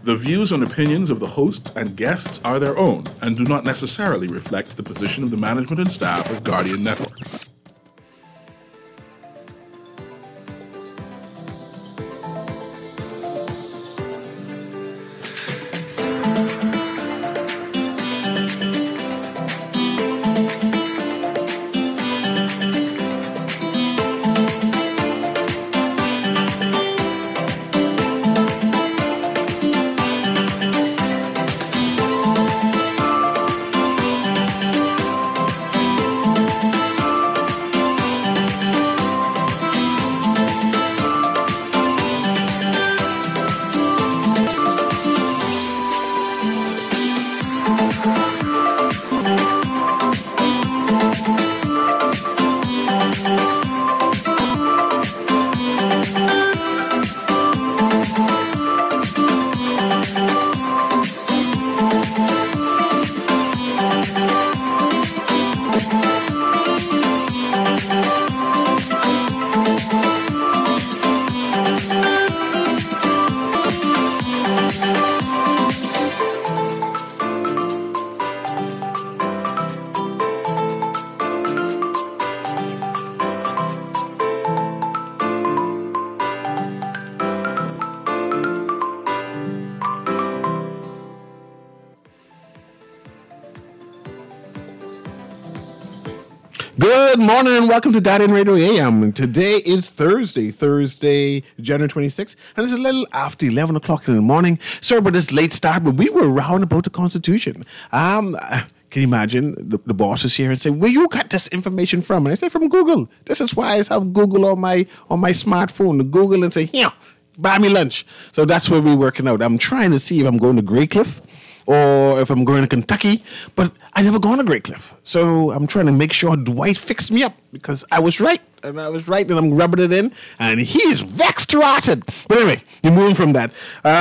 The views and opinions of the host and guests are their own and do not necessarily reflect the position of the management and staff of Guardian Network. Good morning and welcome to Guardian Radio AM. Today is Thursday, January 26th, and it's a little after 11 o'clock in the morning. Sorry about this late start, but we were round about the Constitution. Can you imagine the boss is here and say, where you got this information from? And I say, from Google. This is why I have Google on my smartphone. Google and say, here, buy me lunch. So that's where we're working out. I'm trying to see if I'm going to Graycliff or if I'm going to Kentucky, but I never gone to Graycliff. So I'm trying to make sure Dwight fixed me up because I was right, and I'm rubbing it in, and he is vexed rotten. But anyway, you're moving from that.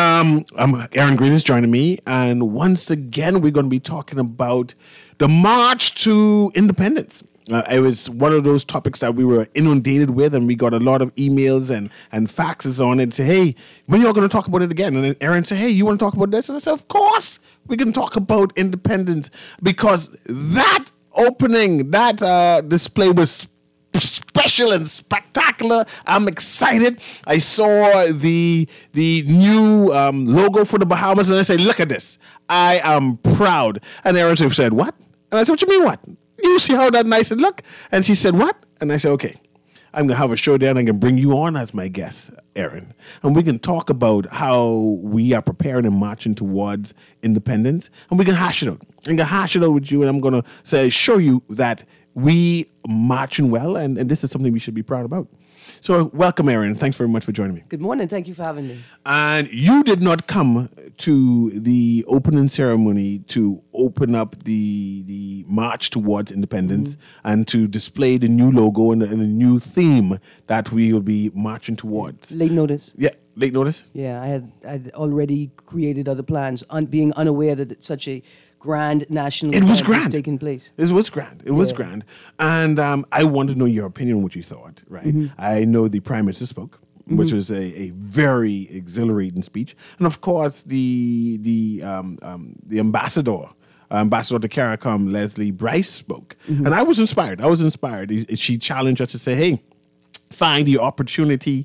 Aaron Green is joining me, and once again, we're going to be talking about the March to Independence. It was one of those topics that we were inundated with, and we got a lot of emails and faxes on it. Say, hey, when are you going to talk about it again? And then Aaron said, hey, you want to talk about this? And I said, of course, we can talk about independence, because that opening, that display was special and spectacular. I'm excited. I saw the new logo for the Bahamas, and I said, look at this. I am proud. And Aaron said, what? And I said, what you mean, what? You see how that nice it look? And she said, what? And I said, okay, I'm going to have a show there and I can bring you on as my guest, Aaron. And we can talk about how we are preparing and marching towards independence. And we can hash it out. I'm going to hash it out with you, and I'm going to show you that we marching well, and this is something we should be proud about. So welcome, Aaron. Thanks very much for joining me. Good morning. Thank you for having me. And you did not come to the opening ceremony to open up the march towards independence and to display the new logo and the new theme that we will be marching towards. Late notice. Yeah, late notice. Yeah, I'd already created other plans, being unaware that such a grand national event was taking place. It was grand. It was grand. And I want to know your opinion on what you thought, right? Mm-hmm. I know the Prime Minister spoke, which was a very exhilarating speech. And of course, the ambassador to CARICOM, Leslie Bryce, spoke. And I was inspired. She challenged us to say, hey, find the opportunity.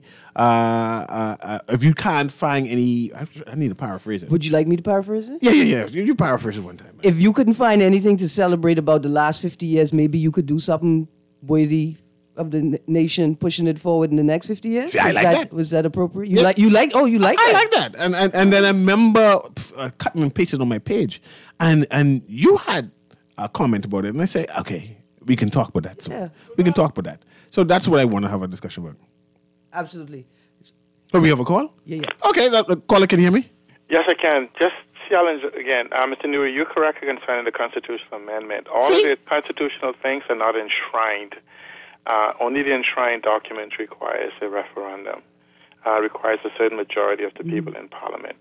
If you can't find any, I need to paraphrase it. Would you like me to paraphrase it? Yeah. You paraphrase it one time. Man. If you couldn't find anything to celebrate about the last 50 years, maybe you could do something worthy of the nation, pushing it forward in the next 50 years. See, I like that. Was that appropriate? You like that? I like that. And then I remember cutting and pasting on my page, and you had a comment about it, and I say, okay, we can talk about that. So we can talk about that. So that's what I want to have a discussion about. Absolutely. Oh, we have a call? Yeah. Okay, the caller, can you hear me? Yes, I can. Just challenge again. Mr. Newey, you're correct concerning the constitutional amendment. All of the constitutional things are not enshrined. Only the enshrined document requires a referendum. Requires a certain majority of the people in Parliament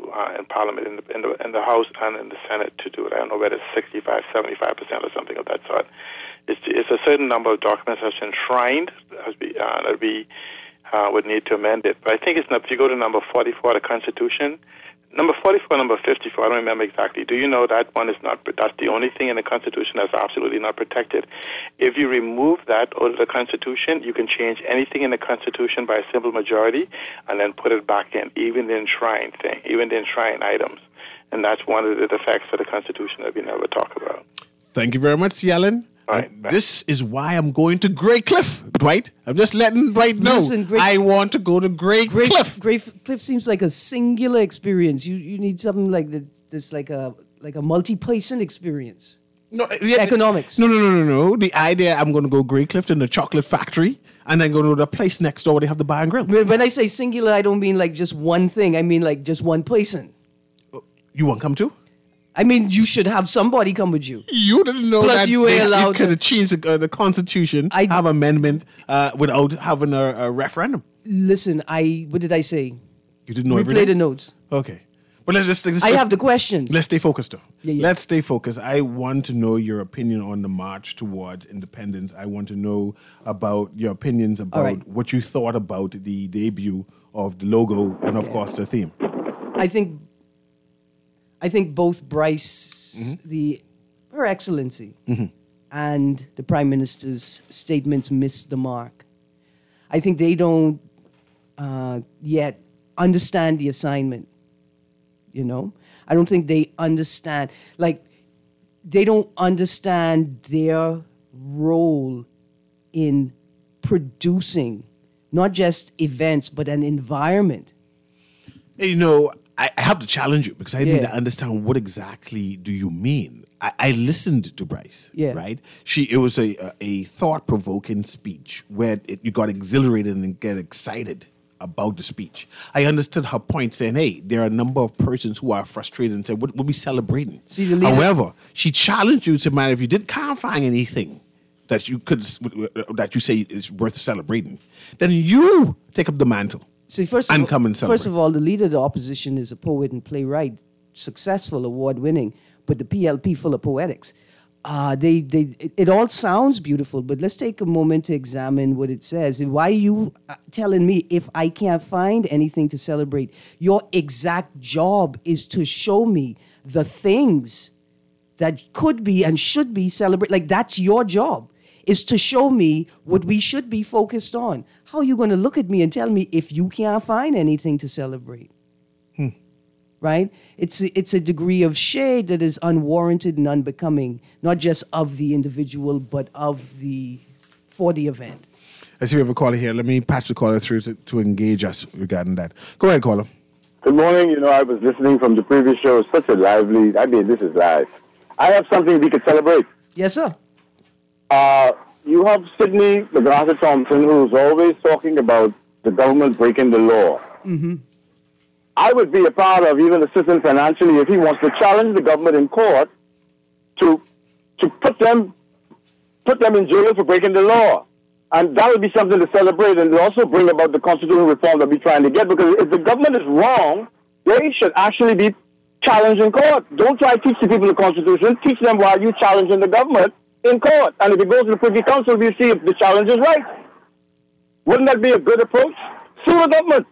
in the House and in the Senate to do it. I don't know whether it's 65, 75% or something of that sort. It's a certain number of documents that's enshrined that we would need to amend it. But I think if you go to number 44 of the Constitution, Number 44, number 54, I don't remember exactly. Do you know that one is not, that's the only thing in the Constitution that's absolutely not protected? If you remove that out of the Constitution, you can change anything in the Constitution by a simple majority and then put it back in, even the enshrined thing, even the enshrined items. And that's one of the defects of the Constitution that we never talk about. Thank you very much, Cialan. Right, this is why I'm going to Grey Cliff, Dwight. I'm just letting Dwight know. Listen, I want to go to Grey Cliff. Grey Cliff seems like a singular experience. You need something like this, like a multi-person experience. No, Economics. No. The idea I'm going to go Grey Cliff in the chocolate factory and then go to the place next door where they have the bar and grill. When I say singular, I don't mean like just one thing. I mean like just one person. You want to come too? I mean, you should have somebody come with you. You didn't know Plus that you ain't allowed you could to- have changed the Constitution, have amendment without having a referendum. Listen, what did I say? You didn't know Replay everything? the notes. Okay. But let's I have the questions. Let's stay focused, though. Yeah. Let's stay focused. I want to know your opinion on the march towards independence. I want to know about your opinions about right. what you thought about the debut of the logo and, of course, the theme. I think both Bryce, Her Excellency, and the Prime Minister's statements missed the mark. I think they don't yet understand the assignment. You know, I don't think they understand. Like, they don't understand their role in producing not just events but an environment. And, you know, I have to challenge you because I need Yeah. to understand what exactly do you mean. I listened to Bryce, Yeah. right? It was a thought-provoking speech where you got exhilarated and get excited about the speech. I understood her point saying, hey, there are a number of persons who are frustrated and said, what we celebrating? See, the leader- However, she challenged you to, man, if you can't find anything that you say is worth celebrating, then you take up the mantle. See, And come and first celebrate. of all, the leader of the opposition is a poet and playwright, successful, award-winning, but the PLP full of poetics. It all sounds beautiful, but let's take a moment to examine what it says. And why are you telling me if I can't find anything to celebrate? Your exact job is to show me the things that could be and should be celebrated. Like, that's your job, is to show me what we should be focused on. How are you going to look at me and tell me if you can't find anything to celebrate? Right? It's a degree of shade that is unwarranted and unbecoming, not just of the individual, but for the event. I see we have a caller here. Let me patch the caller through to engage us regarding that. Go ahead, caller. Good morning. You know, I was listening from the previous show. Such a lively, this is live. I have something we could celebrate. Yes, sir. You have Sidney McArthur Thompson, who's always talking about the government breaking the law. Mm-hmm. I would be a part of, even assistant financially, if he wants to challenge the government in court to put them in jail for breaking the law. And that would be something to celebrate and also bring about the constitutional reform that we're trying to get. Because if the government is wrong, they should actually be challenged in court. Don't try to teach the people the Constitution. Teach them why you're challenging the government in court. And if it goes to the Privy Council, we'll see if the challenge is right. Wouldn't that be a good approach? Sue the government.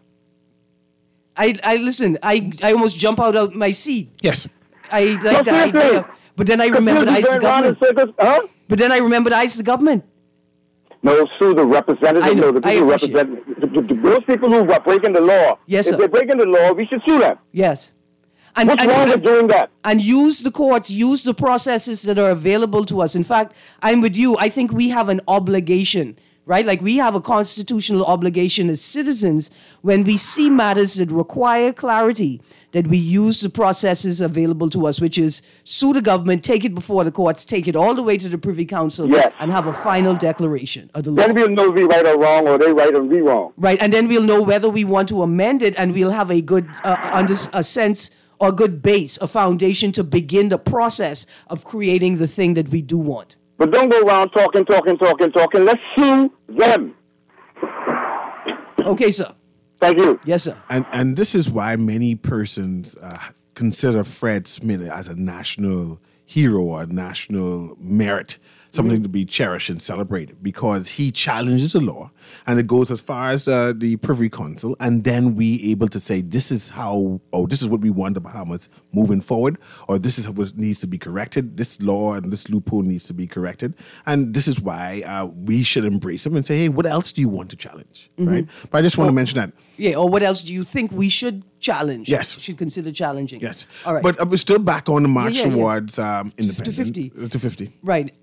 I listen. I almost jump out of my seat. Yes. I like that idea, but then I remembered I the government. But then I remembered I the government. No, sue the representatives. I know, The people who represent those people who are breaking the law. Yes, if sir. they're breaking the law, we should sue them. Yes. And, What's wrong with doing that? And use the courts, use the processes that are available to us. In fact, I'm with you. I think we have an obligation, right? Like, we have a constitutional obligation as citizens when we see matters that require clarity, that we use the processes available to us, which is sue the government, take it before the courts, take it all the way to the Privy Council, Yes. and have a final declaration of the law. Then we'll know if we right or wrong, or they right or we wrong. Right, and then we'll know whether we want to amend it, and we'll have a good a sense or good base, a foundation to begin the process of creating the thing that we do want. But don't go around talking. Let's sue them. Okay, sir. Thank you. Yes, sir. And this is why many persons consider Fred Smith as a national hero or a national merit something to be cherished and celebrated, because he challenges the law, and it goes as far as the Privy Council, and then we able to say this is how, or this is what we want the Bahamas moving forward, or this is what needs to be corrected. This law and this loophole needs to be corrected, and this is why we should embrace them and say, hey, what else do you want to challenge, right? But I just want to mention that. Yeah, or what else do you think we should challenge? Yes. Should consider challenging. Yes. All right. But we're still back on the march Yeah, yeah. towards independence. 50. To 50. Right.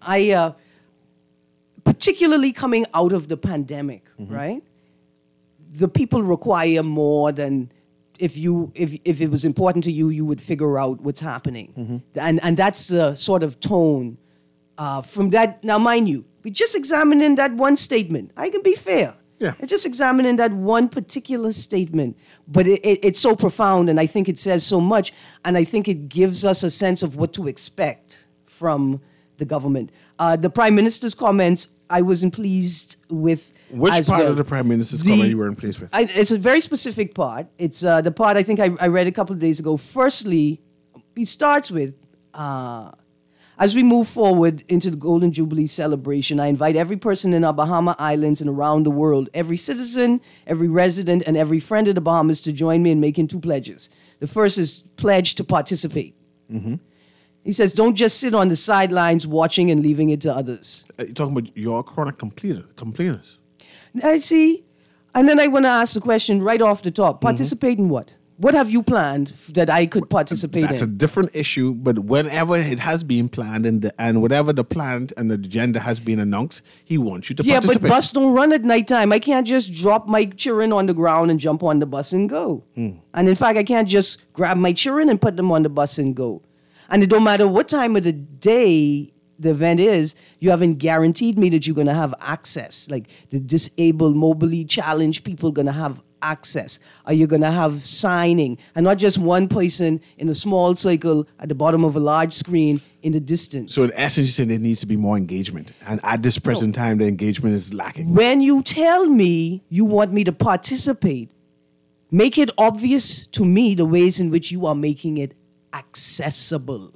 Particularly coming out of the pandemic, right? The people require more than if it was important to you, you would figure out what's happening. And that's the sort of tone from that. Now, mind you, we just examining that one statement. I can be fair. Yeah. And just examining that one particular statement. But it's so profound, and I think it says so much, and I think it gives us a sense of what to expect from the government. The Prime Minister's comments, I wasn't pleased with. Which part of the Prime Minister's comment you weren't pleased with? It's a very specific part. It's the part I think I read a couple of days ago. Firstly, he starts with, as we move forward into the Golden Jubilee celebration, I invite every person in our Bahama Islands and around the world, every citizen, every resident, and every friend of the Bahamas to join me in making two pledges. The first is pledge to participate. He says, don't just sit on the sidelines watching and leaving it to others. You're talking about your chronic complainers. I see. And then I want to ask the question right off the top. Participate in what? What have you planned that I could participate That's a in? different issue, but whenever it has been planned and whatever the plan and the agenda has been announced, he wants you to Yeah, participate. but bus don't run at nighttime. I can't just drop my children on the ground and jump on the bus and go. And in fact, I can't just grab my children and put them on the bus and go. And it don't matter what time of the day the event is, you haven't guaranteed me that you're going to have access. Like the disabled, mobility challenged people going to have access. Are you going to have signing? And not just one person in a small circle at the bottom of a large screen in the distance. So in essence, you're saying there needs to be more engagement. And at this present time, the engagement is lacking. When you tell me you want me to participate, make it obvious to me the ways in which you are making it accessible.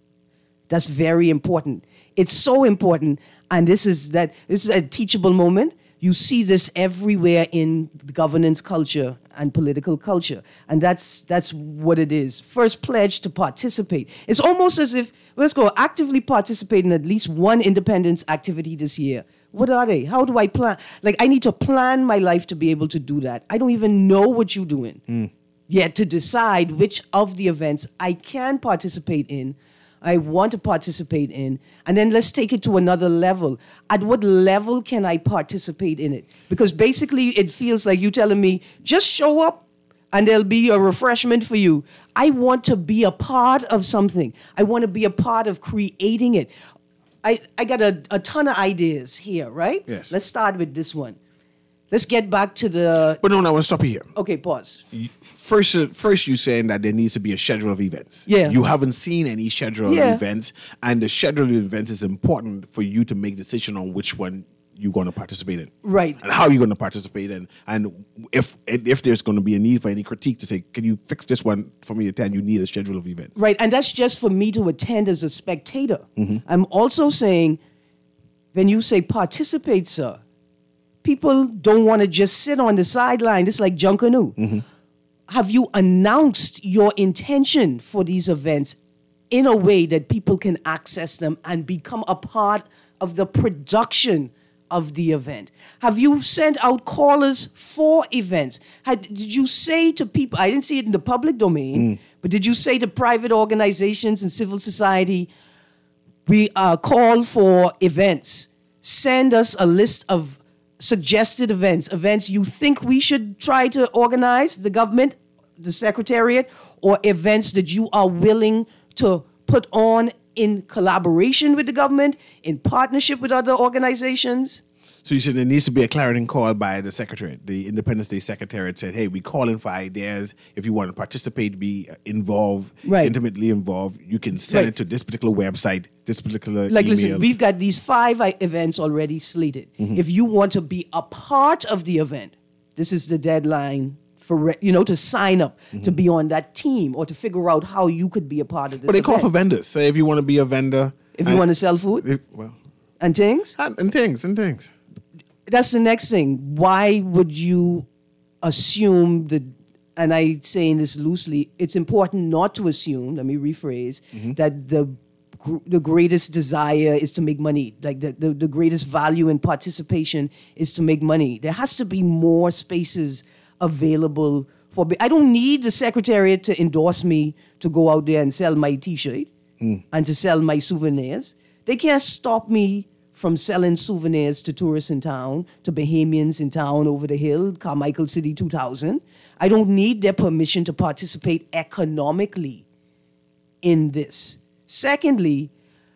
That's very important. It's so important. And this is a teachable moment. You see this everywhere in the governance culture and political culture. And that's what it is. First pledge to participate. It's almost as if, let's go, actively participate in at least one independence activity this year. What are they? How do I plan? Like, I need to plan my life to be able to do that. I don't even know what you're doing yet to decide which of the events I can participate in, I want to participate in, and then let's take it to another level. At what level can I participate in it? Because basically it feels like you telling me, just show up and there'll be a refreshment for you. I want to be a part of something. I want to be a part of creating it. I got a ton of ideas here, right? Yes. Let's start with this one. Let's get back to the... But no, I want to stop you here. Okay, pause. First, you're saying that there needs to be a schedule of events. Yeah. You haven't seen any schedule of Yeah. events, and the schedule of events is important for you to make decision on which one you're going to participate in. Right. And how you're going to participate in. And if there's going to be a need for any critique to say, can you fix this one for me to attend? You need a schedule of events. Right, and that's just for me to attend as a spectator. I'm also saying, when you say participate, sir, people don't want to just sit on the sideline. It's like Junkanoo. Have you announced your intention for these events in a way that people can access them and become a part of the production of the event? Have you sent out callers for events? Did you say to people, I didn't see it in the public domain, but did you say to private organizations and civil society, we call for events. Send us a list of suggested events you think we should try to organize, the government, the secretariat, or events that you are willing to put on in collaboration with the government, in partnership with other organizations. So you said there needs to be a clarion call by the Secretariat. The Independence Day Secretariat said, hey, we calling for ideas. If you want to participate, be involved, Right. intimately involved, you can send Right. it to this particular website, this particular Like, email. listen, we've got these 5 events already slated. If you want to be a part of the event, this is the deadline for, to sign up, to be on that team, or to figure out how you could be a part of this But they call event. for vendors. Say if you want to be a vendor. If you want to sell food? And things? And things. That's the next thing. Why would you assume that, and I'm saying this loosely, it's important not to assume, let me rephrase, that the greatest desire is to make money. Like the greatest value in participation is to make money. There has to be more spaces available for. I don't need the Secretariat to endorse me to go out there and sell my T-shirt and to sell my souvenirs. They can't stop me from selling souvenirs to tourists in town, to Bahamians in town over the hill, Carmichael City 2000. I don't need their permission to participate economically in this. Secondly,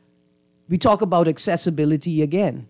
we talk about accessibility again.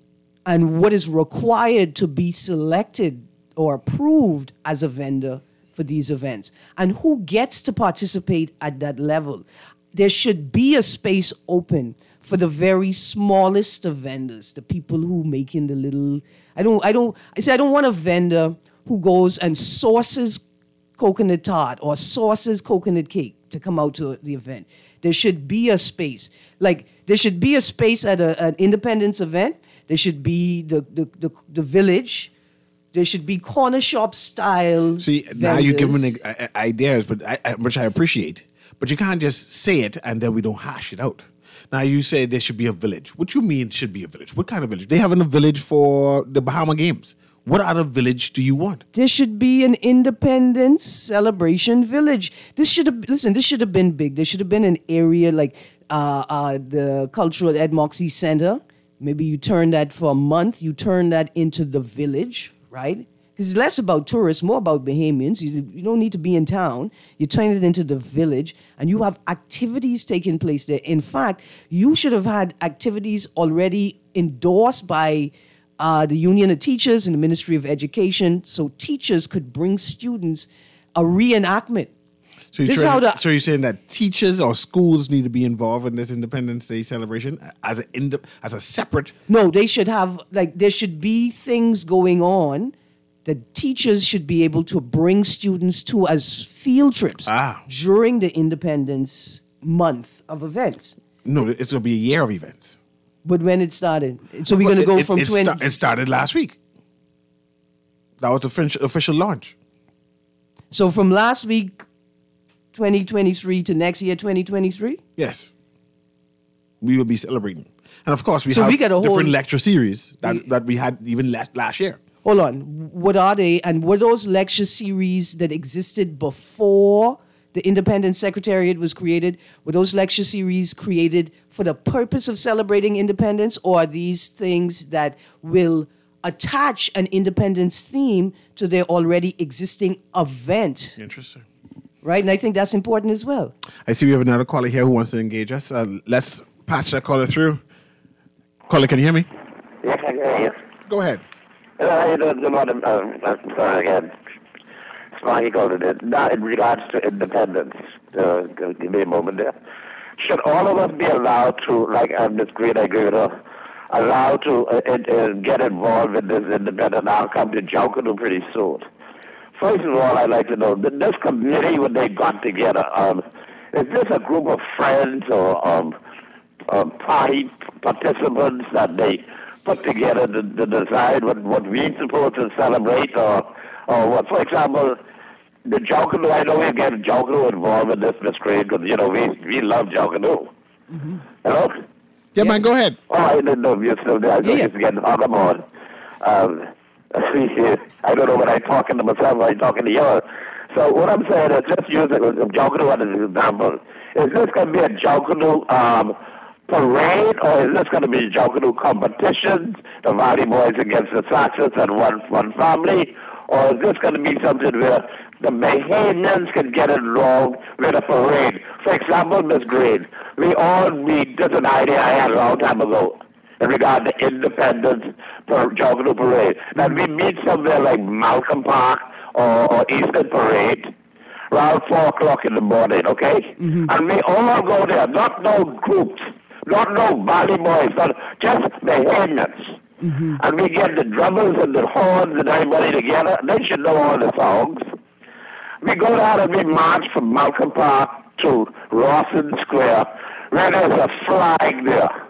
And what is required to be selected or approved as a vendor for these events. And who gets to participate at that level. There should be a space open for the very smallest of vendors, the people who making the little, I don't want a vendor who goes and sources coconut tart or sources coconut cake to come out to the event. There should be a space. Like, there should be a space at an independence event. There should be the village. There should be corner shop style. See, vendors. now you're giving ideas, which I appreciate. But you can't just say it and then we don't hash it out. Now, you say there should be a village. What you mean should be a village? What kind of village? They having a village for the Bahama Games. What other village do you want? There should be an independence celebration village. This should have been big. There should have been an area like the Cultural Ed Moxie Center. Maybe you turn that for a month. You turn that into the village, right? Because it's less about tourists, more about Bahamians. You don't need to be in town. You turn it into the village, and you have activities taking place there. In fact, you should have had activities already endorsed by the Union of Teachers and the Ministry of Education, so teachers could bring students a reenactment. So you're saying that teachers or schools need to be involved in this Independence Day celebration as a separate? No, they should have, there should be things going on that teachers should be able to bring students to as field trips during the Independence month of events. No, it's going to be a year of events. But when it started, so we're going to go from 20. It started last week. That was the official launch. So from last week, 2023 to next year, 2023? Yes. We will be celebrating. And of course, we got a different lecture series that we had even last year. Hold on. What are they? And were those lecture series that existed before the Independence Secretariat was created? Were those lecture series created for the purpose of celebrating independence, or are these things that will attach an independence theme to their already existing event? Interesting. Right? And I think that's important as well. I see we have another caller here who wants to engage us. Let's patch that caller through. Caller, can you hear me? Yes, I can hear you. Go ahead. Sorry again. Smiley called it. Now, in regards to independence, give me a moment there. Should all of us be allowed to, like Ms. Green, I agree with her, allowed to get involved in this independent outcome to Jonkanu pretty soon? First of all, I'd like to know, this committee, when they got together, is this a group of friends or party participants that they put together to decide what we're supposed to celebrate or what? For example, the Jonkanu, I know we get Jonkanu involved in this, Miss Crane, because, we love Jonkanu. Mm-hmm. Hello? Yeah, man, go ahead. Oh, I didn't know if you're still there. I know you're getting hung up on. I don't know when I'm talking to myself or I'm talking to you. So what I'm saying is just use Jonkanu as an example. Is this going to be a Jonkanu parade, or is this going to be Jonkanu competitions, the Valley Boys against the Saxons and one family, or is this going to be something where the Bahamians can get involved with a parade? For example, Ms. Green, this is an idea I had a long time ago in regard to Independence Jonkanu Parade. That we meet somewhere like Malcolm Park or Eastern Parade around 4 o'clock in the morning, okay? Mm-hmm. And we all go there, not no groups, not no Valley Boys, but just Bahamians. Mm-hmm. And we get the drummers and the horns and everybody together. They should know all the songs. We go down and we march from Malcolm Park to Rawson Square, where there's a flag there.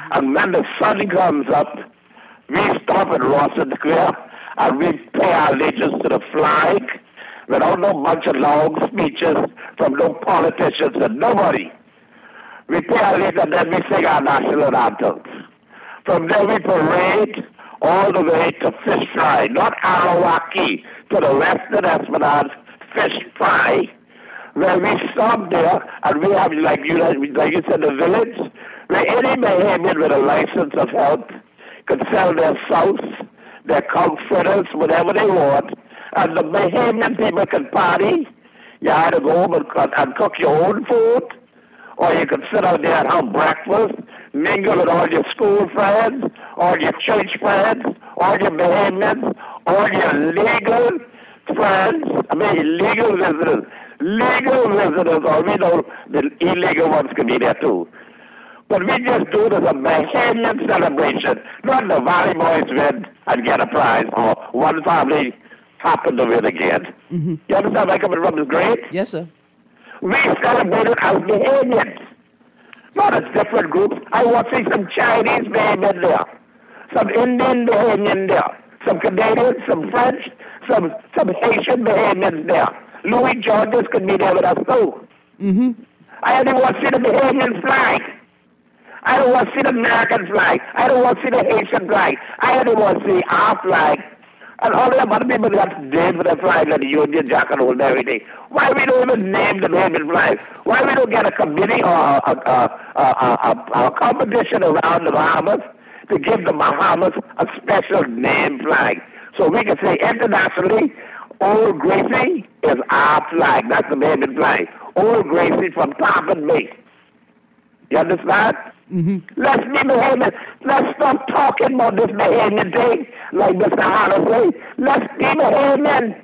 And when the sun comes up, we stop at Rawson Square and we pay our allegiance to the flag without no bunch of long speeches from no politicians and nobody. We pay our allegiance and then we sing our national anthems. From there we parade all the way to Fish Fry, not Arawaki, to the Western Esplanade Fish Fry, where we stop there and we have, like you said, the village, where any Bahamian with a license of health can sell their sauce, their cow fritters, whatever they want, and the Bahamian people can party. You either go home and cook your own food, or you can sit out there and have breakfast, mingle with all your school friends, all your church friends, all your Bahamians, all your legal friends, legal visitors. Legal visitors, or we know the illegal ones can be there too. But we just do it as a Bahamian celebration, not the Valley Boys win and get a prize, or one family happen to win again. Mm-hmm. You understand where I'm coming from? Is great? Yes, sir. We celebrate it as Bahamians, not as different groups. I want to see some Chinese Bahamian there, some Indian Bahamian there, some Canadians, some French, some Haitian Bahamians there. Louis Georges could be there with us too. Mm-hmm. I don't want to see the Bahamian flag. I don't want to see the American flag. I don't want to see the Haitian flag. I don't want to see our flag. And all the other people got names for the flag, like the Union Jack and all and everything. Why we don't even name the Bahamian flag? Why we don't get a committee or a competition around the Bahamas to give the Bahamas a special name flag? So we can say internationally, Old Gracie is our flag. That's the Bahamian flag. Old Gracie from Tarpon Bay. You understand? Mm-hmm. Let's be Bahamian. Let's stop talking about this Bahamian thing like Mr. Hanna say. Let's be Bahamian.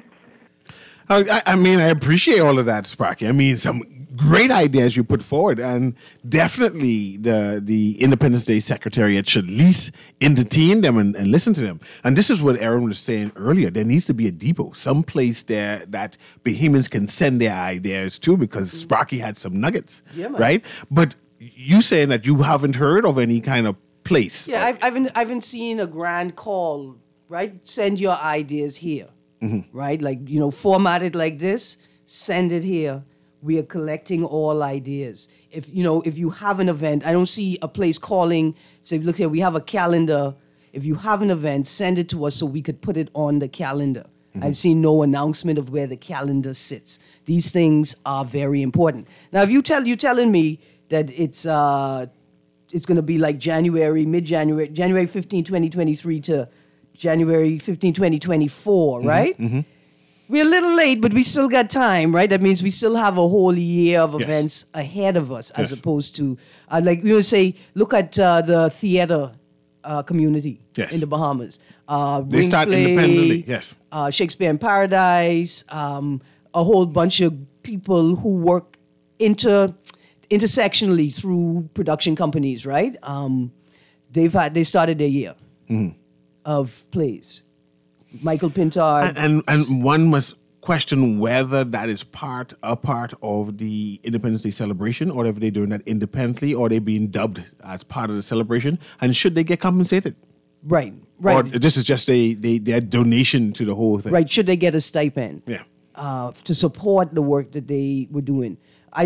I appreciate all of that, Sparky. Some great ideas you put forward, and definitely the Independence Day Secretariat should at least entertain them and listen to them. And this is what Aaron was saying earlier. There needs to be a depot, someplace there that Bahamians can send their ideas to, because Sparky had some nuggets, right? But you saying that you haven't heard of any kind of place. Yeah, I haven't seen a grand call, right? Send your ideas here, right? Like, format it like this, send it here. We are collecting all ideas. If you have an event, I don't see a place calling, say, look here, we have a calendar. If you have an event, send it to us so we could put it on the calendar. Mm-hmm. I've seen no announcement of where the calendar sits. These things are very important. Now, if you're telling me that it's going to be like mid-January, January 15, 2023 to January 15, 2024, right? Mm-hmm. We're a little late, but we still got time, right? That means we still have a whole year of events ahead of us, as opposed to, like we would say, look at the theater community in the Bahamas. They start independently, yes. Shakespeare in Paradise, a whole bunch of people who work intersectionally through production companies, right? They started their year of plays. Michael Pintard. And one must question whether that is a part of the Independence Day celebration, or if they're doing that independently, or they're being dubbed as part of the celebration, and should they get compensated? Right. Or this is just their donation to the whole thing. Right. Should they get a stipend? Yeah. To support the work that they were doing.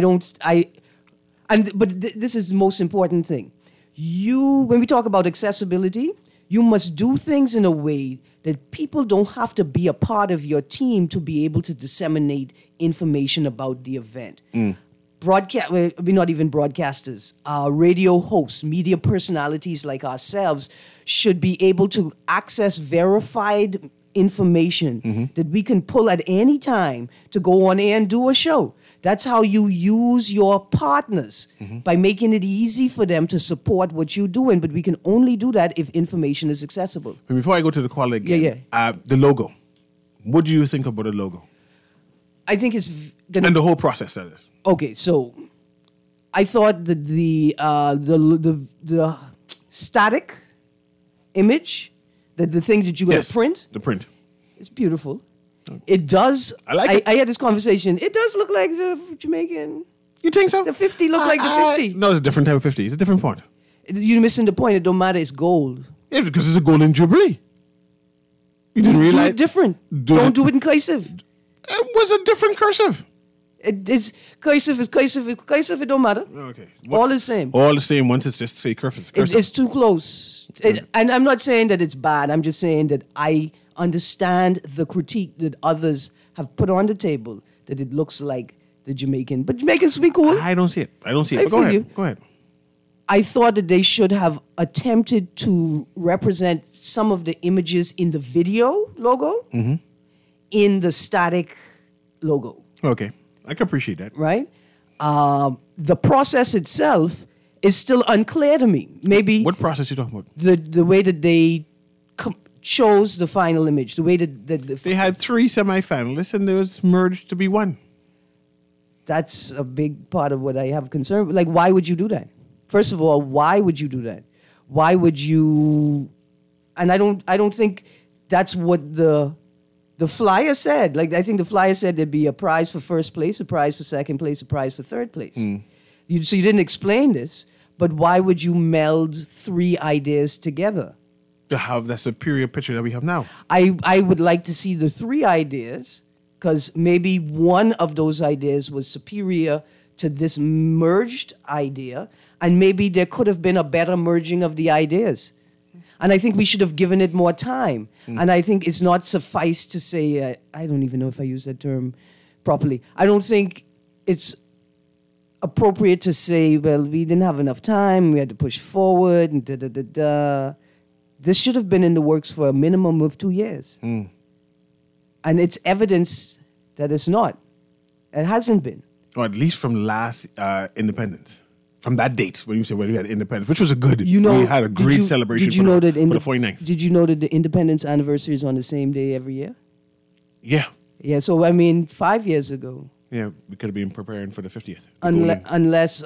This is the most important thing. When we talk about accessibility, you must do things in a way that people don't have to be a part of your team to be able to disseminate information about the event. We're not even broadcasters. Radio hosts, media personalities like ourselves should be able to access verified information that we can pull at any time to go on air and do a show. That's how you use your partners, by making it easy for them to support what you're doing. But we can only do that if information is accessible. And before I go to the call again, the logo. What do you think about the logo? I think it's and the whole process, that is. Okay, so I thought that the static image, the thing that you're going to print. The print. It's beautiful. It does. I like it. I had this conversation. It does look like the Jamaican. You think so? The 50 look like the 50. No, it's a different type of 50. It's a different font. You're missing the point. It don't matter. It's gold. Yeah, because it's a golden jubilee. You didn't Do realize it different. Don't do it in cursive. it was a different cursive. It's cursive is cursive is cursive. It don't matter. Okay, All the same. All the same. Once it's just say cursive. It's too close. And I'm not saying that it's bad. I'm just saying that I understand the critique that others have put on the table, that it looks like the Jamaican. But Jamaicans be cool. I don't see it. I don't see it. I But go feel ahead. you. Go ahead. I thought that they should have attempted to represent some of the images in the video logo in the static logo, Okay, I can appreciate that. right? The process itself is still unclear to me. Maybe What process you talking about? the way that they chose the final image, the way that They had 3 semifinalists and they was merged to be one. that's a big part of what I have concern with. Like, why would you do that? First of all, why would you do that? Why would you? And I don't think that's what the flyer said. Like, I think the flyer said there'd be a prize for first place, a prize for second place, a prize for third place. So you didn't explain this, but why would you meld 3 ideas together? To have that superior picture that we have now. I would like to see the 3 ideas, because maybe one of those ideas was superior to this merged idea, and maybe there could have been a better merging of the ideas. And I think we should have given it more time. And I think it's not suffice to say, I don't even know if I use that term properly. I don't think it's appropriate to say, well, we didn't have enough time, we had to push forward, and da-da-da-da. This should have been in the works for a minimum of 2 years. And it's evidence that it's not. It hasn't been. Or at least from last independence. From that date when you said when we had independence, which was a good, You know, we had a did great you- celebration did you for, know the, that for the 49th. Did you know that the independence anniversary is on the same day every year? Yeah. Yeah, so I mean, 5 years ago, Yeah, we could have been preparing for the 50th. unless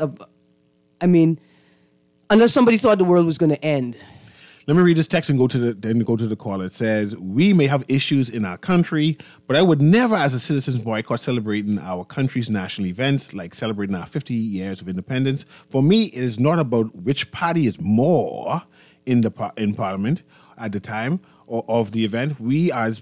somebody thought the world was going to end. Let me read this text and go to the caller. It says, "We may have issues in our country, but I would never, as a citizen, boycott celebrating our country's national events, like celebrating our 50 years of independence. For me, it is not about which party is more in Parliament at the time of the event. We are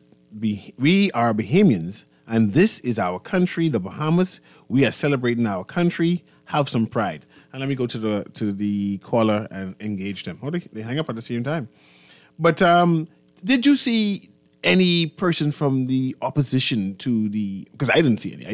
Bahamians, and this is our country, the Bahamas. We are celebrating our country. Have some pride." And let me go to the caller and engage them. Oh, they hang up at the same time. But did you see any person from the opposition to the? Because I didn't see any.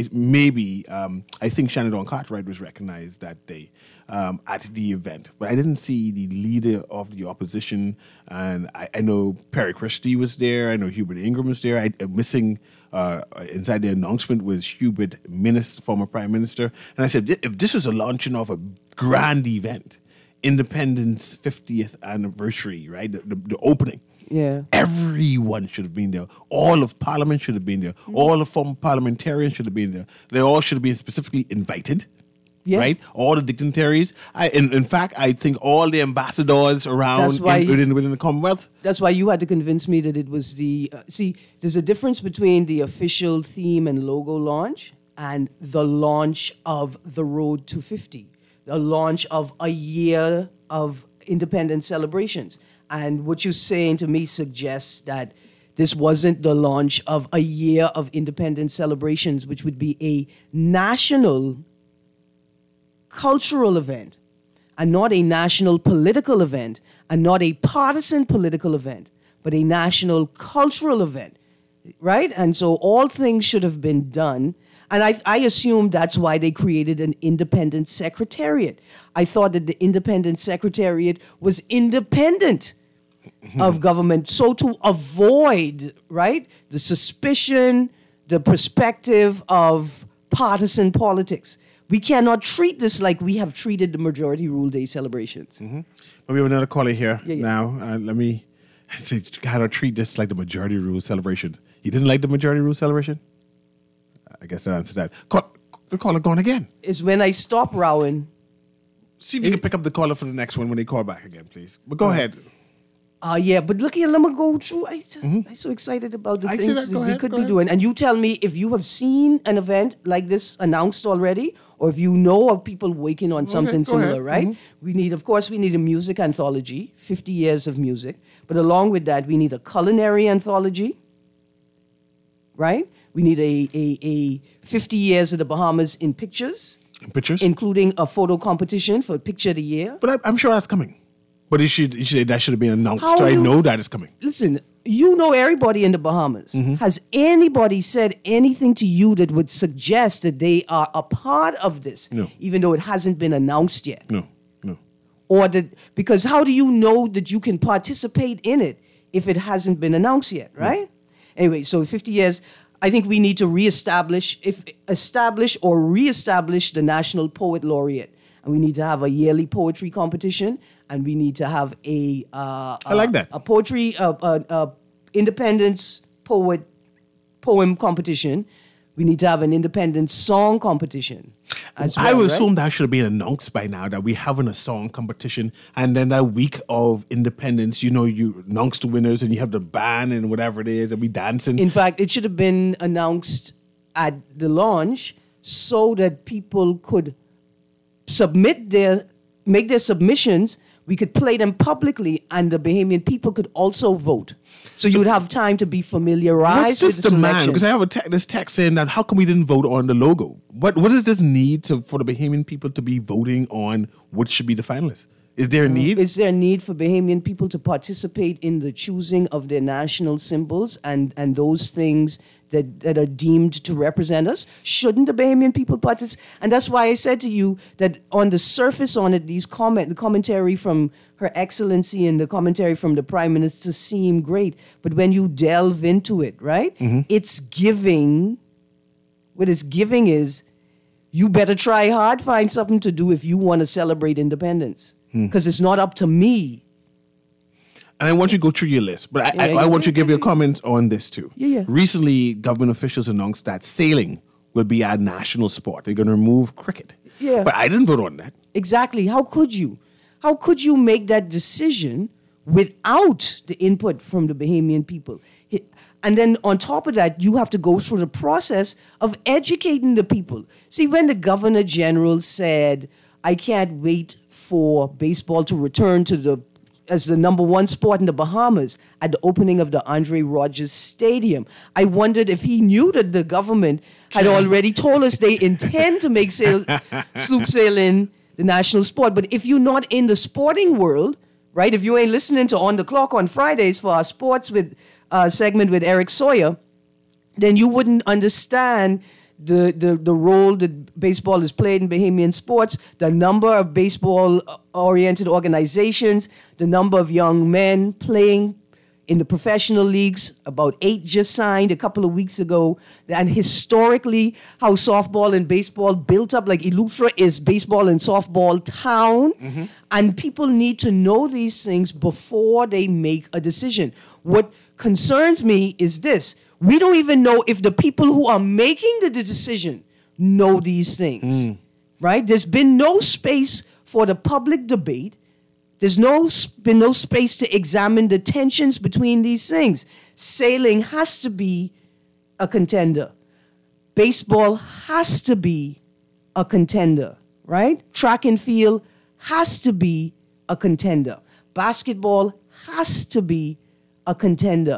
I think Shannon Cartwright was recognized that day at the event, but I didn't see the leader of the opposition. And I know Perry Christie was there. I know Hubert Ingram was there. Missing inside the announcement was Hubert Minnis, former Prime Minister. And I said, if this was a launching of a grand event, Independence 50th anniversary, right? The opening. Yeah. Everyone should have been there. All of Parliament should have been there. All the former parliamentarians should have been there. They all should have been specifically invited. Yeah. Right? All the dignitaries. In fact, I think all the ambassadors around within the Commonwealth. That's why you had to convince me that it was the... there's a difference between the official theme and logo launch and the launch of the Road to 50, the launch of a year of independence celebrations. And what you're saying to me suggests that this wasn't the launch of a year of independence celebrations, which would be a national cultural event, and not a national political event, and not a partisan political event, but a national cultural event, right? And so all things should have been done. And I assume that's why they created an independent secretariat. I thought that the independent secretariat was independent of government, so to avoid, right, the suspicion, the perspective of partisan politics. We cannot treat this like we have treated the Majority Rule Day celebrations. But we have another caller here Yeah. now. Let me say, you cannot treat this like the Majority Rule celebration. You didn't like the Majority Rule celebration? I guess that answers that. The caller gone again. It's when I stop rowing. See if you can pick up the caller for the next one when they call back again, please. But go ahead. Yeah, but look here, let me go through. I'm so excited about the I see things that. Go we ahead, could go be ahead. doing. And you tell me if you have seen an event like this announced already, or if you know of people working on something go ahead. similar, right? We need a music anthology, 50 years of music. But along with that, we need a culinary anthology, right? We need a 50 years of the Bahamas in pictures, Pictures? including a photo competition for Picture of the Year. But I'm sure that's coming. But that should have been announced. How So I you- know that is coming. Listen, you know everybody in the Bahamas. Has anybody said anything to you that would suggest that they are a part of this, No. even though it hasn't been announced yet? No. Or that, because how do you know that you can participate in it if it hasn't been announced yet, right? Anyway, so 50 years, I think we need to establish or reestablish the National Poet Laureate. And we need to have a yearly poetry competition, and we need to have I like that. a poetry independence poem competition. We need to have an independent song competition as well. I would right? assume that should have been announced by now that we're having a song competition, and then that week of independence, you announce the winners, and you have the band and whatever it is, and we dancing. In fact, it should have been announced at the launch so that people could make their submissions. We could play them publicly, and the Bahamian people could also vote. So you would have time to be familiarized What's this with the demand? selection. Because I have this text saying that how come we didn't vote on the logo? What does this need for the Bahamian people to be voting on what should be the finalists? Is there a need? Is there a need for Bahamian people to participate in the choosing of their national symbols and those things that are deemed to represent us? Shouldn't the Bahamian people participate? And that's why I said to you that on the surface on it, the commentary from Her Excellency and the commentary from the Prime Minister seem great. But when you delve into it, right, it's giving, what it's giving is, you better try hard, find something to do if you want to celebrate independence. Because it's not up to me. And I want you to go through your list, but I want you to give your comments on this too. Yeah. Recently, government officials announced that sailing will be our national sport. They're going to remove cricket. Yeah. But I didn't vote on that. Exactly. How could you? How could you make that decision without the input from the Bahamian people? And then on top of that, you have to go through the process of educating the people. See, when the Governor General said, I can't wait for baseball to return as the number one sport in the Bahamas at the opening of the Andre Rogers Stadium, I wondered if he knew that the government had already told us they intend to make sloop sailing the national sport. But if you're not in the sporting world, right, if you ain't listening to On the Clock on Fridays for our sports with segment with Eric Sawyer, then you wouldn't understand the role that baseball has played in Bahamian sports, the number of baseball-oriented organizations, the number of young men playing in the professional leagues, about 8 just signed a couple of weeks ago, and historically how softball and baseball built up, like Eleuthera is baseball and softball town, and people need to know these things before they make a decision. What concerns me is this. We don't even know if the people who are making the decision know these things, right? There's been no space for the public debate. There's been no space to examine the tensions between these things. Sailing has to be a contender. Baseball has to be a contender, right? Track and field has to be a contender. Basketball has to be a contender.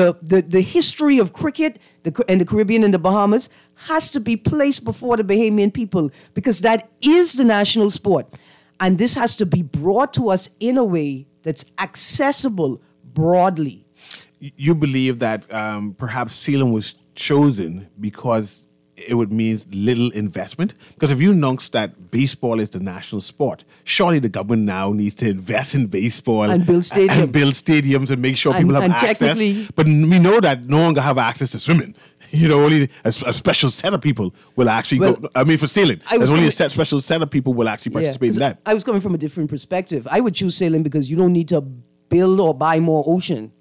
The history of cricket and the Caribbean and the Bahamas has to be placed before the Bahamian people because that is the national sport. And this has to be brought to us in a way that's accessible broadly. You believe that perhaps sailing was chosen because it would mean little investment? Because if you announce that baseball is the national sport, surely the government now needs to invest in baseball and build stadiums. And build stadiums and make sure people have access. But we know that no one can have access to swimming. Only a special set of people will actually go. I mean, for sailing, there's only a special set of people will actually participate in that. I was coming from a different perspective. I would choose sailing because you don't need to build or buy more ocean.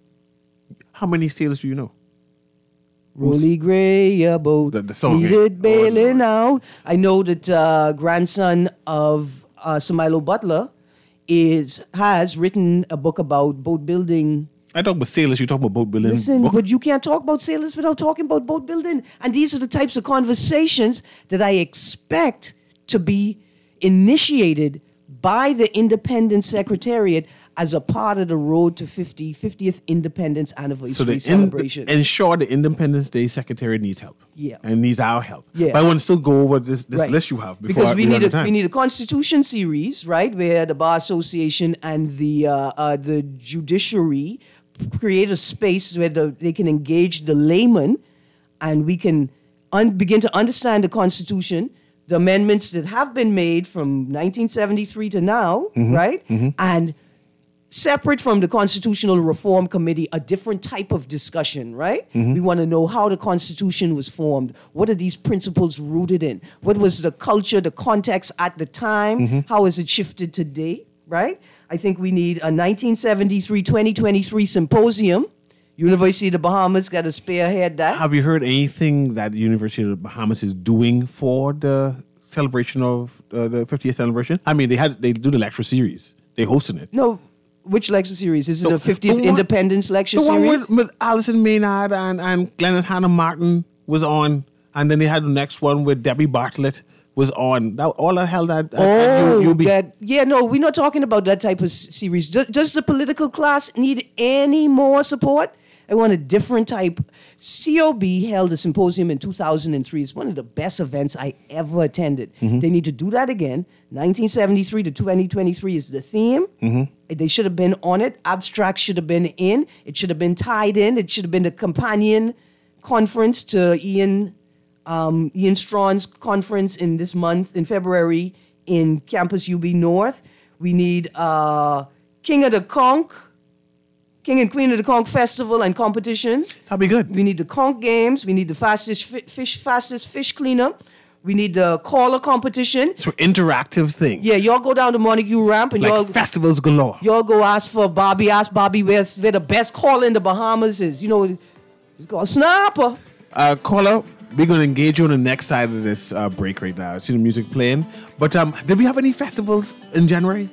How many sailors do you know? Rolly Gray, a boat, the song, needed bailing out. I know that grandson of Sir Milo Butler has written a book about boat building. I talk about sailors, you talk about boat building. Listen, book. but you can't talk about sailors without talking about boat building. And these are the types of conversations that I expect to be initiated by the Independence Secretariat as a part of the road to 50th Independence Anniversary celebration. Ensure the Independence Day Secretary needs help. Yeah. And needs our help. Yeah. But I want to still go over this Right. list you have. Before Because we time. need a Constitution series, right, where the Bar Association and the judiciary create a space where they can engage the layman, and we can begin to understand the Constitution, the amendments that have been made from 1973 to now, right? And separate from the Constitutional Reform Committee, a different type of discussion, right? We want to know how the Constitution was formed. What are these principles rooted in? What was the culture, the context at the time? How has it shifted today, right? I think we need a 1973-2023 symposium. University of the Bahamas got to spearhead that. Have you heard anything that the University of the Bahamas is doing for the celebration of the 50th celebration? I mean, they do the lecture series. They're hosting it. No, which lecture series? Is it a 50th the one- Independence lecture The one series? with Alison Maynard and Glennis Hannah Martin was on. And then they had the next one with Debbie Bartlett was on. That, all that held at UB. We're not talking about that type of series. Does the political class need any more support? I want a different type. COB held a symposium in 2003. It's one of the best events I ever attended. They need to do that again. 1973 to 2023 is the theme. They should have been on it. Abstract should have been in. It should have been tied in. It should have been the companion conference to Ian Strawn's conference in this month, in February, in Campus UB North. We need King and Queen of the Conch Festival and competitions. That'd be good. We need the Conch Games. We need the fastest fish cleanup. We need the caller competition. So interactive thing. Yeah, y'all go down to Montague Ramp and Like festivals galore. y'all go ask Bobby where the best caller in the Bahamas is. You know, it's called Snapper. Caller, we're going to engage you on the next side of this break right now. I see the music playing. But did we have any festivals in January?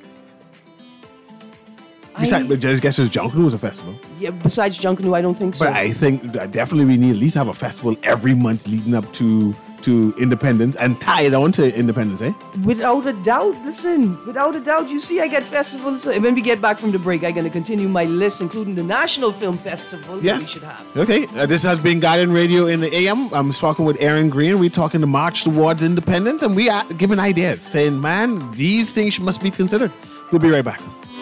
Besides, I guess there's Junkanoo was a festival. Yeah, besides Junkanoo, I don't think so. But I think that definitely we need at least have a festival every month leading up to Independence and tie it on to Independence, eh? Without a doubt, you see I get festivals. And when we get back from the break, I'm going to continue my list, including the National Film Festival that we Yes. should have. Okay, this has been Guardian Radio in the AM. I'm talking with Aaron Green. We're talking the March Towards Independence, and we are giving ideas, saying, man, these things must be considered. We'll be right back.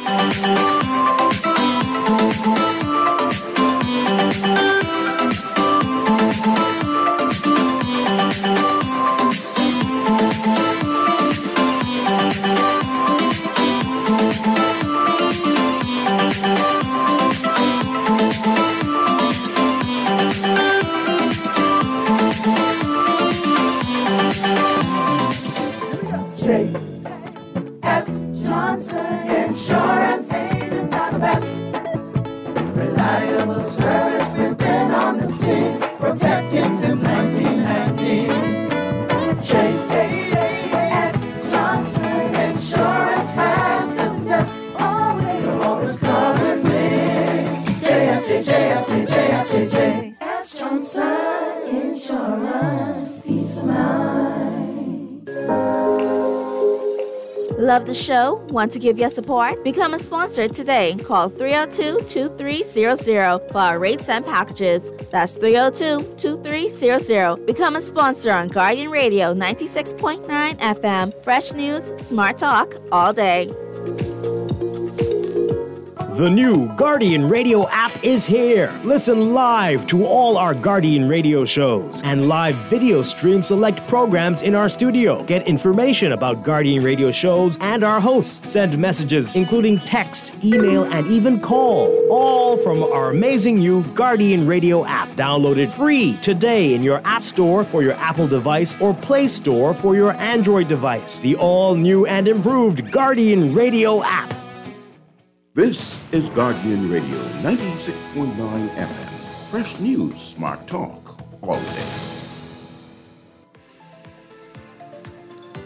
J.S. Johnson Insurance agents are the best. Reliable service, we've been on the scene, protecting since 1919. J.S. Johnson Insurance has the test. You're always covered me. J.S. Johnson Insurance, peace of mind. Love the show? Want to give your support? Become a sponsor today. Call 302-2300 for our rates and packages. That's 302-2300. Become a sponsor on Guardian Radio 96.9 FM. Fresh news, smart talk, all day. The new Guardian Radio app is here. Listen live to all our Guardian Radio shows and live video stream select programs in our studio. Get information about Guardian Radio shows and our hosts. Send messages including text, email, and even call. All from our amazing new Guardian Radio app. Download it free today in your App Store for your Apple device or Play Store for your Android device. The all-new and improved Guardian Radio app. This is Guardian Radio 96.9 FM. Fresh news, smart talk, all day.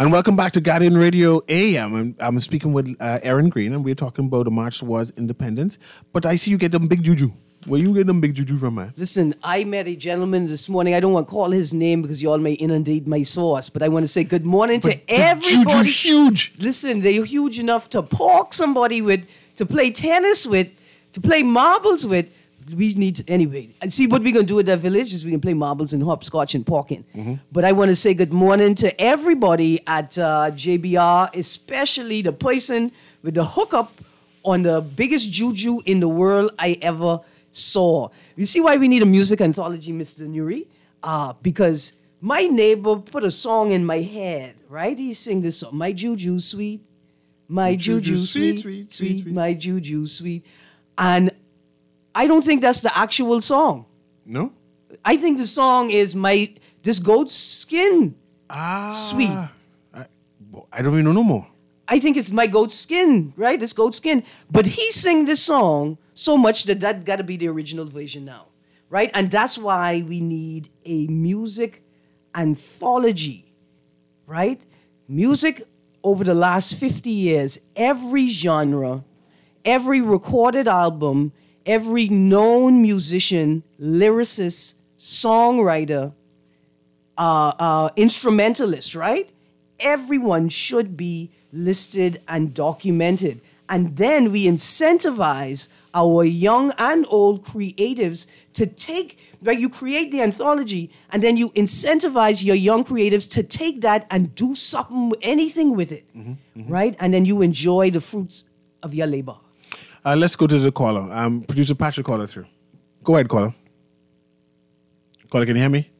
And welcome back to Guardian Radio AM. I'm speaking with Aaron Green, and we're talking about the March Towards Independence. But I see you get them big juju. Where you get them big juju from, man? Listen, I met a gentleman this morning. I don't want to call his name because you all may inundate my source, but I want to say good morning to everybody. Juju huge. Listen, they're huge enough to pork somebody with, to play tennis with, to play marbles with. We need, anyway, and see what we're going to do at that village is we can play marbles and hopscotch and porking. Mm-hmm. But I want to say good morning to everybody at JBR, especially the person with the hookup on the biggest juju in the world I ever saw. You see why we need a music anthology, Mr. Nuri? Because my neighbor put a song in my head, right? He sang this song, my juju sweet, my juju sweet, my juju sweet. And I don't think that's the actual song. No? I think the song is this goat's skin sweet. I don't even know no more. I think it's my goat's skin, right? This goat's skin. But he sang this song so much that got to be the original version now, right? And that's why we need a music anthology, right? Music over the last 50 years, every genre, every recorded album, every known musician, lyricist, songwriter, instrumentalist, right? Everyone should be listed and documented. And then we incentivize our young and old creatives to take, right? You create the anthology and then you incentivize your young creatives to take that and do something, anything with it, right? And then you enjoy the fruits of your labor. Let's go to the caller. Producer Patrick, caller through. Go ahead, caller. Caller, can you hear me?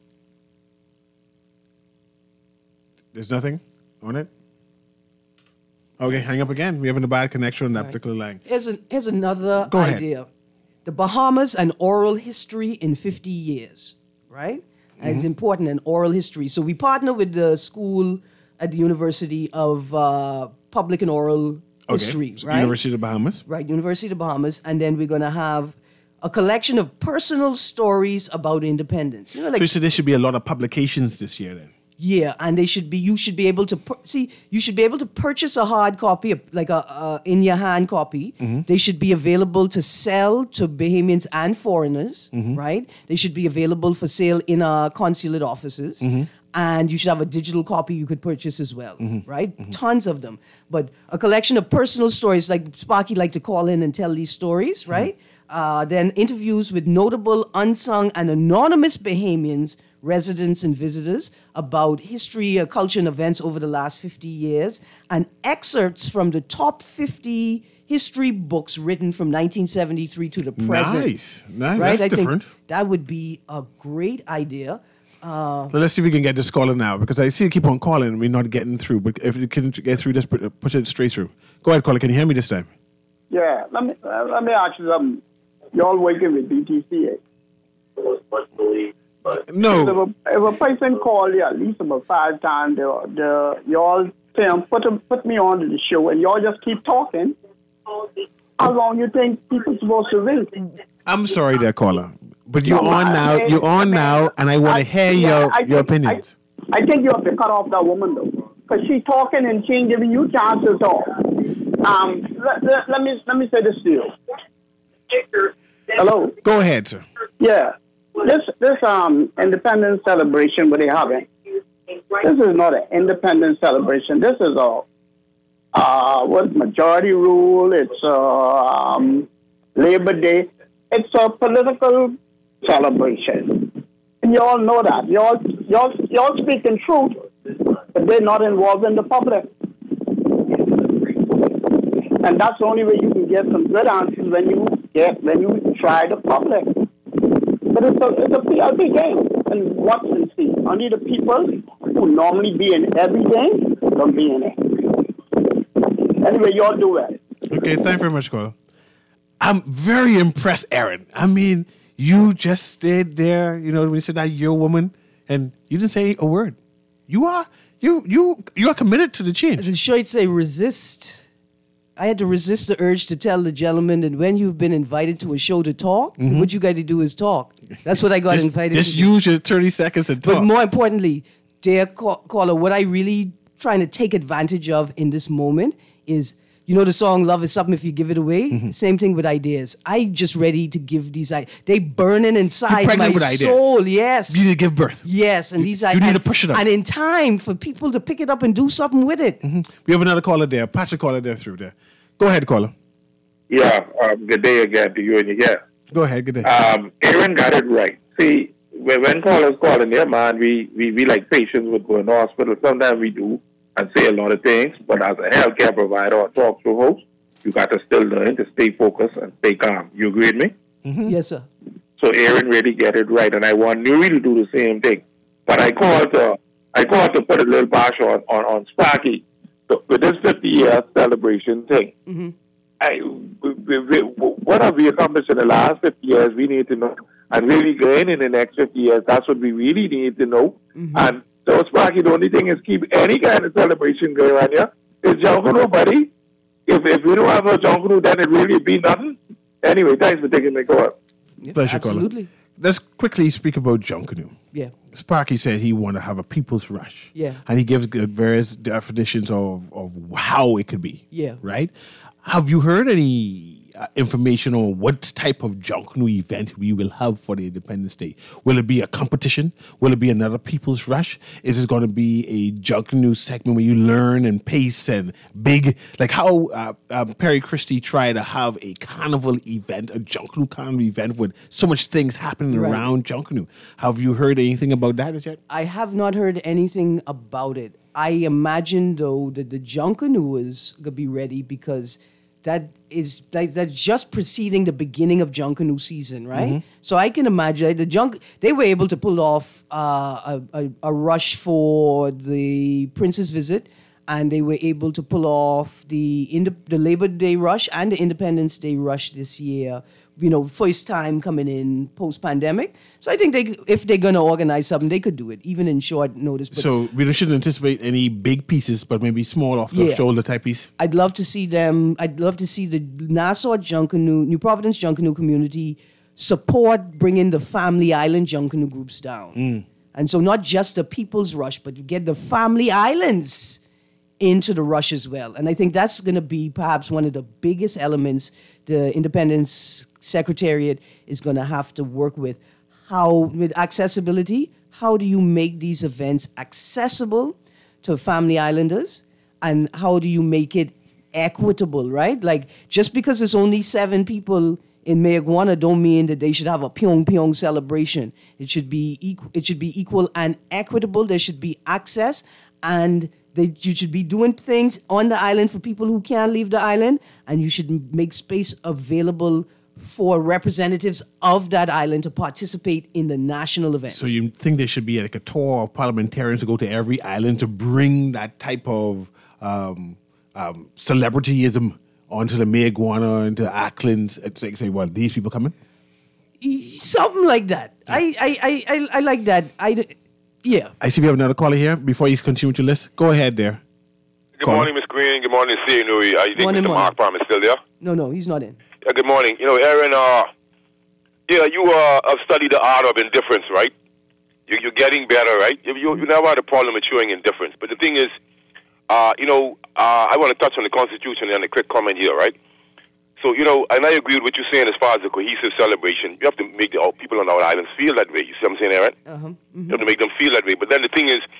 There's nothing on it? Okay, hang up again. We're having a bad connection on that particular line. Here's another Go ahead. idea. The Bahamas, an oral history in 50 years, right? And it's important, an oral history. So we partner with the school at the University of Public and Oral History, so right? University of the Bahamas. Right, University of the Bahamas. And then we're going to have a collection of personal stories about independence. You know, like, So there should be a lot of publications this year then. yeah, and you should be able to you should be able to purchase a hard copy, like a in your hand copy. They should be available to sell to Bahamians and foreigners, right? They should be available for sale in our consulate offices. And you should have a digital copy you could purchase as well, right? Tons of them. But a collection of personal stories, like Sparky like to call in and tell these stories, right? Then interviews with notable, unsung, and anonymous Bahamians, residents and visitors about history, culture, and events over the last 50 years, and excerpts from the top 50 history books written from 1973 to the present. Nice. Right? That's different. Think that would be a great idea. Well, let's see if we can get this caller now, because I see you keep on calling and we're not getting through. But if you can get through, just push it straight through. Go ahead, caller. Can you hear me this time? Yeah, let me ask you something. Y'all working with BTCA? No. If a person call you at least about 5 times, y'all say, put me on to the show, and y'all just keep talking, how long you think people supposed to wait? I'm sorry there, caller. But you're on now, and I want to hear your opinions. I think you have to cut off that woman, though, because she's talking and she ain't giving you chance to talk. Let me say this to you. Hello? Go ahead, sir. Yeah. This independence celebration what they're having, this is not an independence celebration. This is majority rule. It's Labor Day. It's a political celebration. And you all know that. Y'all speaking truth, but they're not involved in the public. And that's the only way you can get some good answers when you try the public. But it's a PLP game. And watch and see. Only the people who normally be in every game don't be in it. Anyway, y'all do it. Okay, thank you very much, caller. I'm very impressed, Aaron. I mean, you just stayed there, when you said that you're a woman, and you didn't say a word. You are committed to the change. The show say resist. I had to resist the urge to tell the gentleman that when you've been invited to a show to talk, what you got to do is talk. That's what I got invited to do. Just use your 30 seconds and talk. But more importantly, dear caller, what I really trying to take advantage of in this moment is, you know, the song "Love Is Something If You Give It Away." Mm-hmm. Same thing with ideas. I just ready to give these. They burning inside pregnant my with ideas. soul. Yes, You need to give birth. yes, and these You need to push it up. and in time for people to pick it up and do something with it. We have another caller there. Patrick caller there through there. Go ahead, caller. Yeah, good day again to you and your guest. Go ahead. Good day. Aaron got it right. See, when callers call in there, man, we like patients would go in the hospital. Sometimes we do and say a lot of things, but as a healthcare provider or talk show host, you got to still learn to stay focused and stay calm. You agree with me? Yes, sir. So Aaron really get it right, and I want Nuri to do the same thing. But I called to put a little bash on Sparky. So with this 50-year celebration thing, what have we accomplished in the last 50 years? We need to know. And really going in the next 50 years, that's what we really need to know. And so, Sparky, the only thing is keep any kind of celebration going on here. It's Junkanoo, buddy. If we don't have a Junkanoo, then it really be nothing. Anyway, thanks for taking my call. Yeah, Pleasure, caller. absolutely. Let's quickly speak about Junkanoo. Yeah. Sparky said he want to have a people's rush. Yeah. And he gives various definitions of how it could be. Yeah. Right? Have you heard any information on what type of Junkanoo event we will have for the Independence Day? Will it be a competition? Will it be another people's rush? Is it going to be a Junkanoo segment where you learn and pace and big, like how Perry Christie tried to have a carnival event, a Junkanoo carnival event with so much things happening Right. around Junkanoo? Have you heard anything about that yet? I have not heard anything about it. I imagine, though, that the Junkanoo is going to be ready because that's just preceding the beginning of Junkanoo season, right? So I can imagine they were able to pull off a rush for the Prince's visit, and they were able to pull off the Labor Day rush and the Independence Day rush this year. You know, first time coming in post-pandemic. So I think if they're going to organize something, they could do it, even in short notice. But So we shouldn't anticipate any big pieces, but maybe small off-the-shoulder type piece? I'd love to see them. I'd love to see the Nassau Junkanoo, New Providence Junkanoo community support bringing the Family Island Junkanoo groups down. And so not just the People's Rush, but get the Family Islands into the rush as well. And I think that's going to be perhaps one of the biggest elements the Independence Secretariat is going to have to work with. With accessibility, how do you make these events accessible to Family Islanders? And how do you make it equitable, right? Like, just because there's only 7 people in Mayagwana don't mean that they should have a pyong celebration. It should be equal and equitable. There should be access, and you should be doing things on the island for people who can't leave the island, and you should make space available for representatives of that island to participate in the national events. So you think there should be like a tour of parliamentarians to go to every island to bring that type of celebrityism onto the Mayagwana, into Ackland, and say, well, these people coming? Something like that. I like that. Yeah. I see we have another caller here. Before you continue with your list, go ahead there. Good morning, Ms. Green. Good morning, C. Nui. I think Morning, Mr. Mark Palm is still there. No, he's not in. Good morning. You know, Aaron, you have studied the art of indifference, right? You're getting better, right? You never had a problem with showing indifference. But the thing is, I want to touch on the Constitution and a quick comment here, right? So, and I agree with what you're saying as far as the cohesive celebration. You have to make the people on our islands feel that way. You see what I'm saying, Aaron? You have to make them feel that way. But then the thing is,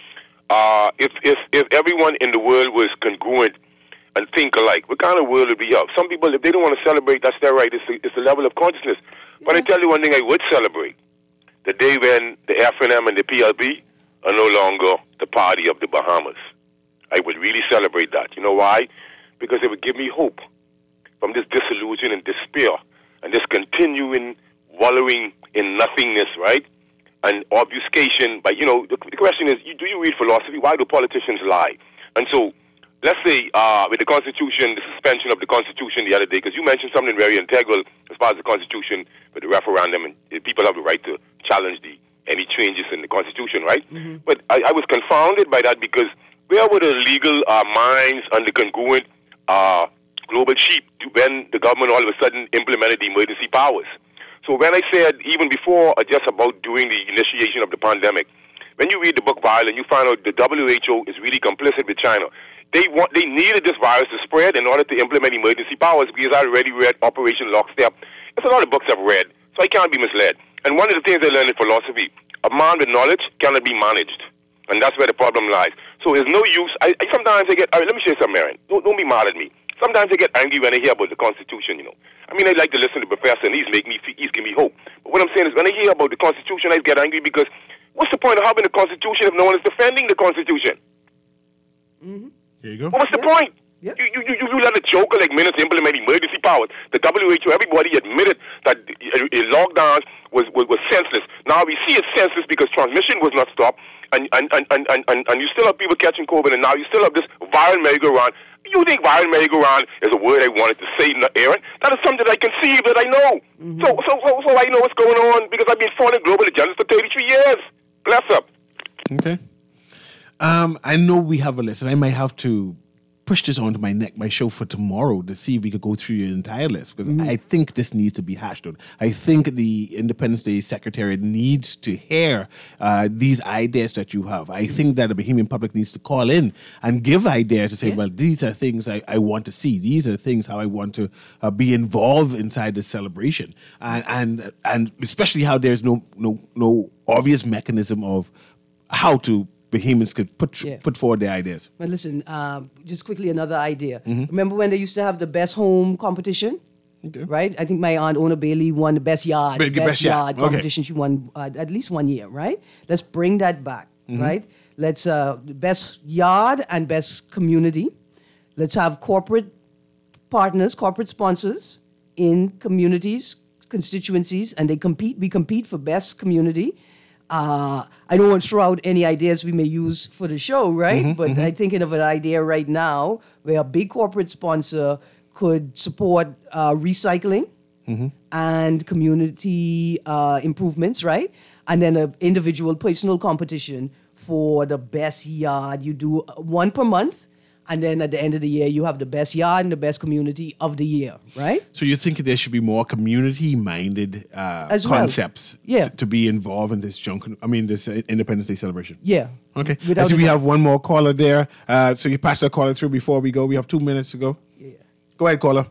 if everyone in the world was congruent and think alike, what kind of world would we have? Some people, if they don't want to celebrate, that's their right. It's the level of consciousness. But I tell you one thing I would celebrate. The day when the FNM and the PLB are no longer the party of the Bahamas. I would really celebrate that. You know why? Because it would give me hope from this disillusion and despair and this continuing wallowing in nothingness, right? And obfuscation. But, the question is, do you read philosophy? Why do politicians lie? And so, let's say with the Constitution, the suspension of the Constitution the other day, because you mentioned something very integral as far as the Constitution with the referendum, and people have the right to challenge any changes in the Constitution, right? But I was confounded by that because where were the legal minds and the congruent global sheep when the government all of a sudden implemented the emergency powers? So when I said, even before just about doing the initiation of the pandemic, when you read the book Violent, you find out the WHO is really complicit with China. They needed this virus to spread in order to implement emergency powers, because I already read Operation Lockstep. There's a lot of books I've read, so I can't be misled. And one of the things I learned in philosophy, a man with knowledge cannot be managed. And that's where the problem lies. So there's no use. Sometimes I get, let me say something, Aaron. Don't be mad at me. Sometimes I get angry when I hear about the Constitution, you know. I mean, I like to listen to the professor, and he's giving me hope. But what I'm saying is, when I hear about the Constitution, I get angry because what's the point of having the Constitution if no one is defending the Constitution? Mm-hmm. Here you go. What's the point? Yep. You let a joker like minister implement emergency powers. The WHO, everybody admitted that a lockdown was senseless. Now we see it's senseless because transmission was not stopped, and you still have people catching COVID, and now you still have this viral merry-go-round. You think viral merry-go-round is a word I wanted to say, Aaron? That is something I conceive that I know. Mm-hmm. So I know what's going on because I've been following global agendas for 33 years. Bless up. Okay. I know we have a list, and I might have to push this onto my show for tomorrow to see if we could go through your entire list, because I think this needs to be hashed out. I think the Independence Day Secretariat needs to hear these ideas that you have. I think that the Bahamian public needs to call in and give ideas to say, well, these are things I want to see. These are things how I want to be involved inside this celebration, and especially how there's no obvious mechanism of how to Bahamians could put forward their ideas. But listen, just quickly, another idea. Mm-hmm. Remember when they used to have the best home competition? Okay. Right? I think my aunt Ona Bailey won the best yard. Best yard competition. Okay. She won at least 1 year, right? Let's bring that back, right? Let's best yard and best community. Let's have corporate partners, corporate sponsors in communities, constituencies, and we compete for best community. I don't want to throw out any ideas we may use for the show, right? But I'm thinking of an idea right now where a big corporate sponsor could support recycling and community improvements, right? And then an individual personal competition for the best yard. You do one per month. And then at the end of the year, you have the best yard and the best community of the year, right? So you think there should be more community-minded concepts to be involved in this this Independence Day celebration? Yeah. Okay. I see we have one more caller there. So you pass that caller through before we go. We have 2 minutes to go. Yeah. Go ahead, caller.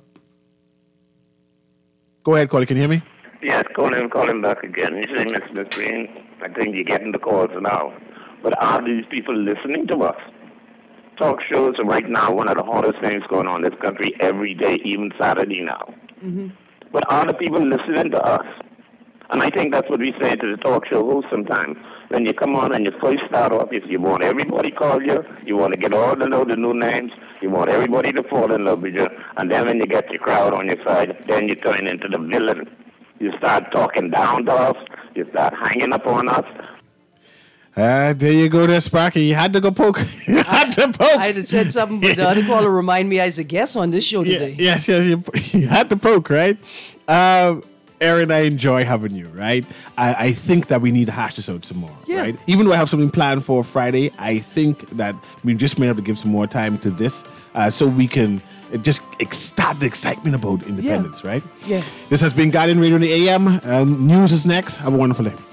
Can you hear me? Yes, calling back again. You say, Miss Green, I think you're getting the calls now. But are these people listening to us? Talk shows are right now one of the hardest things going on in this country every day, even Saturday now. But are the people listening to us? And I think that's what we say to the talk show host sometimes. When you come on and you first start off, if you want everybody call you, you want to get all to know the new names, you want everybody to fall in love with you, and then when you get your crowd on your side, then you turn into the villain. You start talking down to us, you start hanging up on us. There you go there, Sparky. You had to go poke. I had said something, but the other caller remind me I was a guest on this show today. Yes, you had to poke, right? Aaron, I enjoy having you, right? I think that we need to hash this out some more, right? Even though I have something planned for Friday, I think that we just may have to give some more time to this so we can just start the excitement about independence, right? Yeah. This has been Guardian Radio in the AM. News is next. Have a wonderful day.